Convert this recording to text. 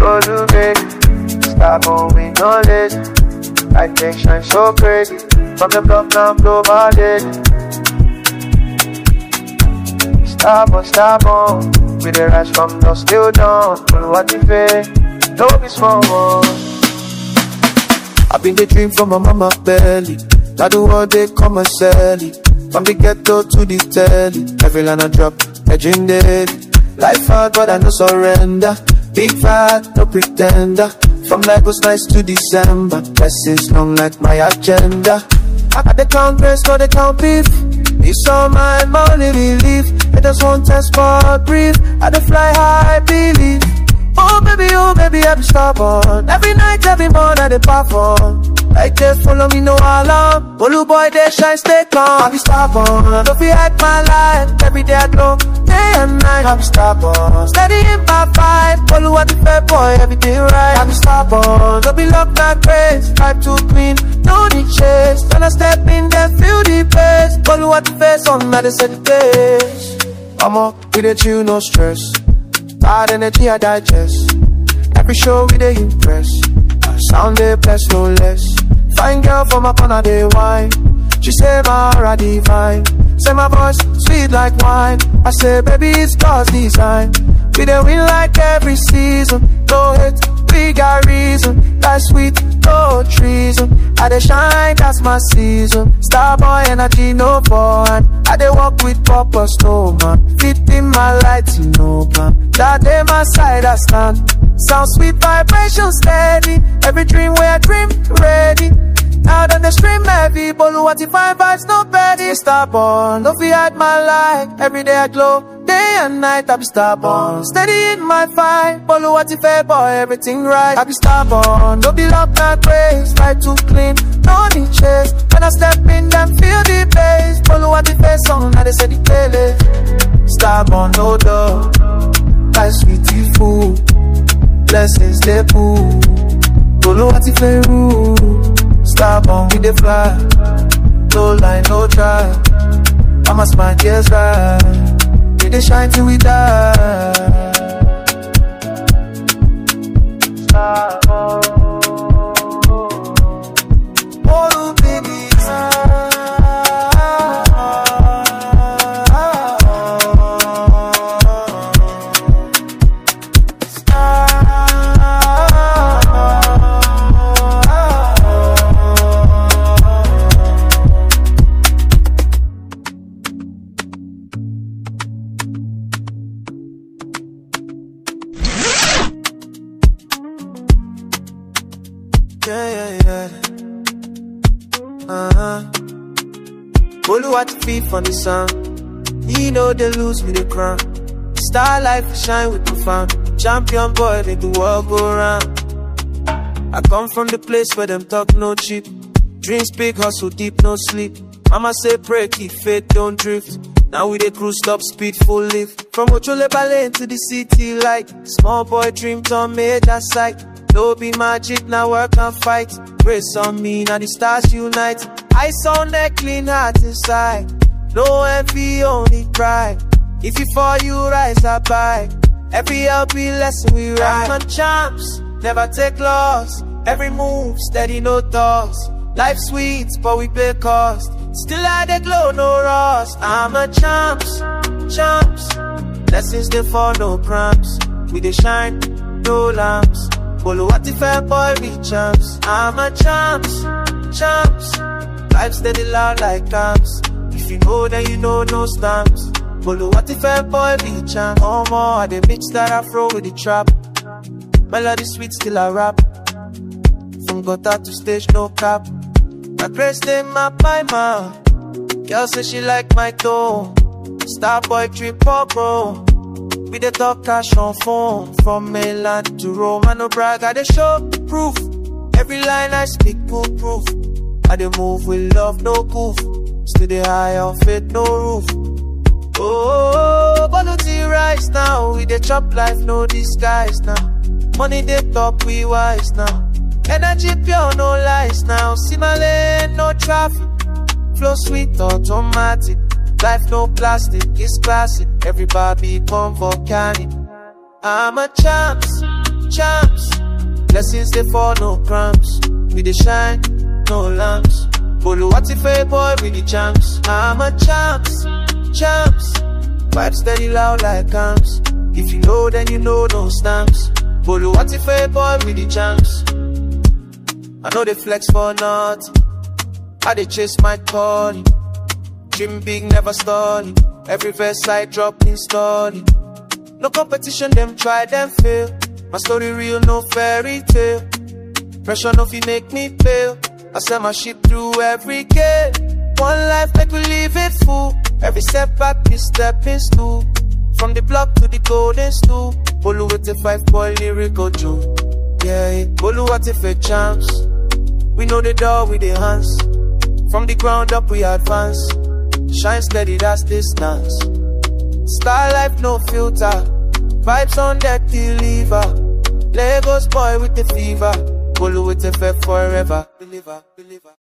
so do big. Start moving knowledge. I think shine so crazy. From the block now global. Stop on. With the rush from dusk till dawn. But what if it don't be small one? I've been the dream from my mama belly. Now the world they come and sell it. From the ghetto to the telly. Every line I drop, a dream daily. Life hard but I no surrender. Big fat, no pretender. From Lagos nights to December. Blessings long like my agenda. I they count grace, no they count beef. It's all my money belief. I just want test but breathe. I dey fly high, believe. Oh baby, I be stubborn. Every night, every morning, I dey perform. Like they follow me, no alarm. Olu boy, they shine, stay calm. I be stubborn. Don't be hack my life. Every day I glow, day and night. I be stubborn. Steady in my fight. Olu what the fair boy, everything right. I be stubborn. Don't be locked my grace. Vibe too clean, no need chase. When I step in, then feel the pace. Olu what the face on, now they set the pace. I'm up with a chill, no stress. Bad energy I digest. Every show we dey impress. Sound they bless no less. Fine girl from my corner they wine. She say my aura divine. Say my voice sweet like wine. I say baby it's God's design. We dey win like every season. No hate, we got reason. That's sweet, no treason. I dey shine, that's my season. Star boy energy, no fun. I dey walk with purpose, no man. Fit in my light, you know plan. That day my side I stand. Sound sweet vibration steady. Every dream where I dream ready. Out on the stream heavy. Bolu what if my vibes no petty. Stubborn, don't feel at my light. Every day I glow, day and night I be stubborn. Steady in my fight. Bolu what if fair boy, everything right. I be stubborn, don't be locked my grace. Fight too clean, no need chase. When I step in, then feel the bass. Bolu what if fair song, now they say the daily. Stubborn, no doubt. Like sweetie food. Blessings they pull. Bolu what if fair rule. Stubborn with the fly. No line, no try. I must my tears right. We they shine till we die. Oh, baby. Bolu what to feed from the sun. You know they lose with the crown. Star life will shine with profound. Champion boy make the world go round. I come from the place where them talk no cheap. Dreams big, hustle deep, no sleep. Mama say pray, keep faith, don't drift. Now we dey cruise top speed, full lift. From Ochole Lane to the city light. Small boy dream turn major sight. No be magic, now work and fight. Grace on me, now the stars unite. Ice on that clean heart inside. No envy, only pride. If you fall, you rise up high. Every LP lesson we ride. I'm on champs, never take loss. Every move, steady, no thoughts. Life sweet, but we pay cost. Still I dey glow, no rust. I'm a champs. Blessings they fall, no cramps. We dey shine, no lamps. Bolu what if a boy be champs? I'm a champs. Life steady loud like camps. If you know then you know no stamps. Bolu what if a boy be champs? Oh more, I dey mix that afro with the trap. Melody sweet still I rap. From gutter to stage no cap. My grace they map my mouth. Girl say she like my tone. Star boy trip up bro. We dey talk cash on phone. From mainland to Rome, I no brag, I dey show proof. Every line I speak, good proof. I dey move with love, no goof. Still dey high on faith, no roof. Oh, Bolu rise now. We dey chop life, no disguise now. Money dey top, we wise now. Energy pure, no lies now. See my lane, no traffic. Flow sweet, automatic. Life no plastic, it's classic. Everybody come volcanic. I'm a champs. champs. Blessings they fall, no cramps. We dey shine, no lamps. Bolu what if a boy with the champs? I'm a champs, champs. Vibe steady loud like amps. If you know, then you know, no stamps. Bolu what if a boy with the champs? I know they flex for nothing. I dey chase my calling. Dream big, never stalling. Every verse I drop installing. No competition, them try, them fail. My story real, no fairy tale. Pressure no fi make me fail. I sell my shit through every gate. One life, make we live it full. Every step back is stepping stool. From the block to the golden stool. Bolu with the 5-boy lyrical Joe. Yeah, Bolu what if a champs. We know the door with the hands. From the ground up we advance. Shine steady, that's distance. Star life, no filter. Vibes on that deliver. Lagos boy with the fever. Bolu with the fair forever. Believer, believer.